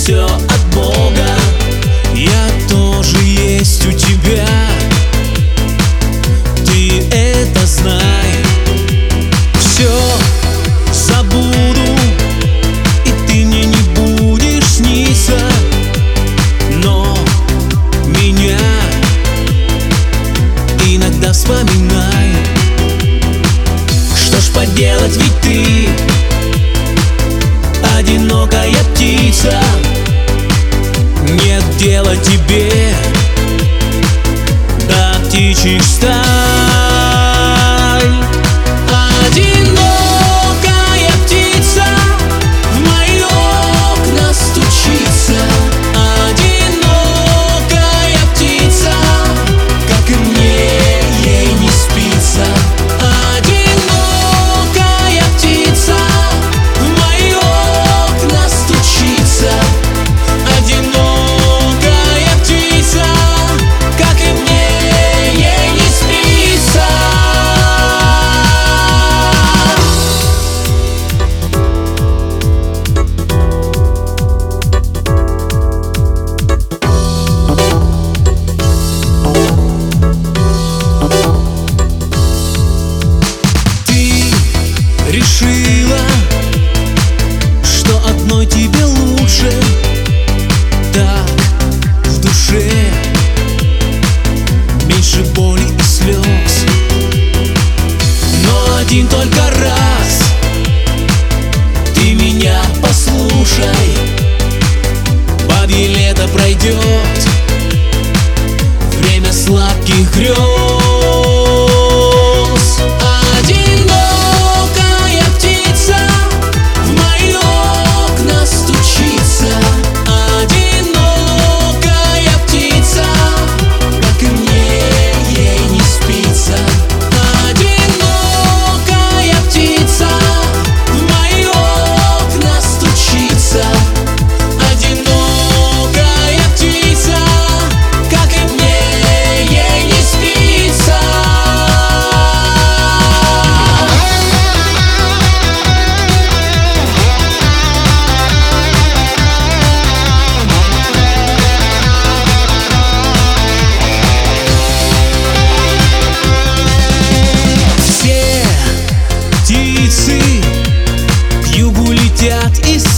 все от Бога. Я тоже есть у тебя, ты это знай. Все забуду, и ты мне не будешь сниться, но меня иногда вспоминай. Что ж поделать, ведь ты одинокая птица, нет дела тебе до птичьих стай. Одинокая птица в мои окна стучится, одинокая птица, как и мне, ей не спится. Одинокая птица в мои окна стучится, одинокая птица, как и мне, ей не спится. Решила, что одной тебе лучше, так в душе меньше боли и слез. Но один только раз ты меня послушай, бабье лето пройдет, время сладких грез. К югу летят из